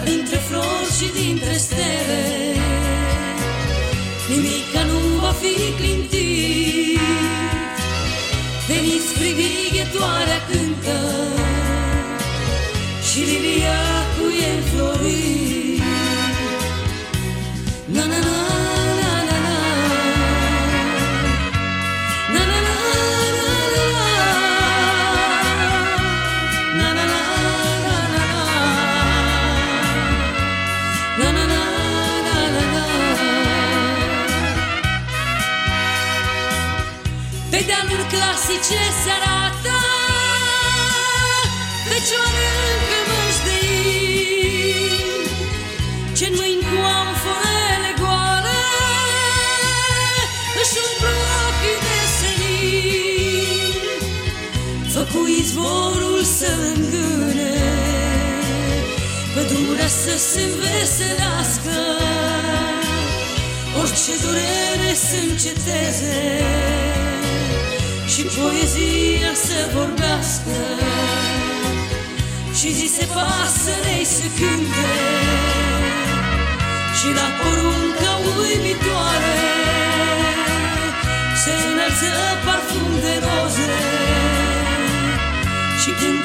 dintre flori și dintre stele nimica nu va fi clintit. Veniți, privighetoarea cântă și liliacul e înflorit. Na na na na na na na na na na na na na na na. Pe dealuri clasice se arată fecioare încă mășdăini, ce-n mâini cu amforele goale își umplu ochii de senin. Făcu izvorul să îngâne, pădurea să se înveselească, orice durere să înceteze și poezia să vorbească. Și zise pasărei să cânte și la porunca uimitoare se înălță parfum de roze și când